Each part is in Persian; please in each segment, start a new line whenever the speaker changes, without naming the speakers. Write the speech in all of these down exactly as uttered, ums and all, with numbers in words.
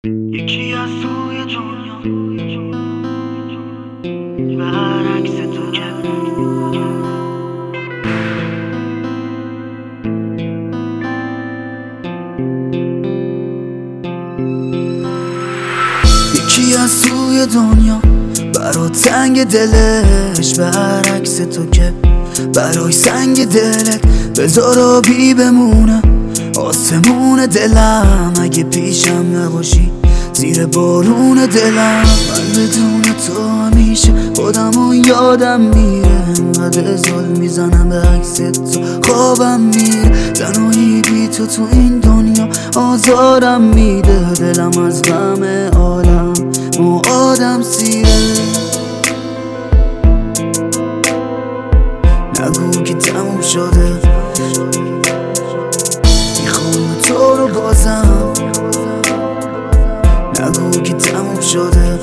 یکی از توی دنیا برعکس تو که یکی از توی دنیا برات سنگ دلش برعکس تو که برای سنگ دلت بذار آبی بمونه آسمون دلم اگه پیشم نباشی زیر بارون دلم من بدون تو همیشه خودمو یادم میره انقدر ظلم میزنم به عکس تو خوابم میره تنهایی بی تو تو این دنیا آزارم میده دلم از غم عالم و آدم سیره نگو که تموم شده میخوام تو رو بازم نگو که تموم شده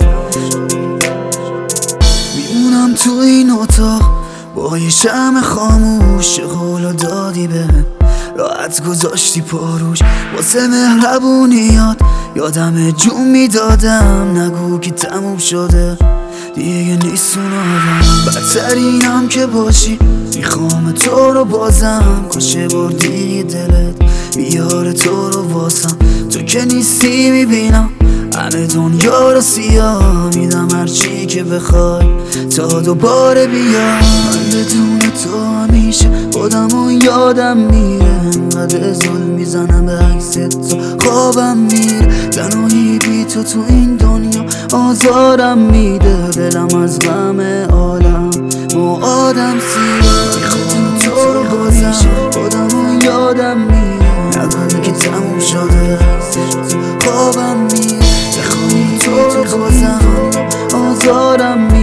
میمونم تو این اتاق با یه شمع خاموش قولو دادی بهم راحت گذاشتی پاروش واسه مهربونیات یادم جون میدادم نگو که تموم شده دیگه نیست اون آدم بدترینم که باشی میخوام تو رو بازم کاشه بردی دلت بیاره تو رو واسم تو که نیستی میبینم همه دنیا رو سیاه میدم هرچی که بخوای تا دوباره بیا من بدون تو همیشه خودمو یادم میره انقدر ظلم میزنم به عکس تو خوابم میره تنهایی بی تو تو این دنیا آزارم میده دلم از غم عالم و آدم سیره میخوام تو رو بازم خودمو یادم میره نگو که تموم شده خوابم میره میخوام تو رو بازم آزارم میره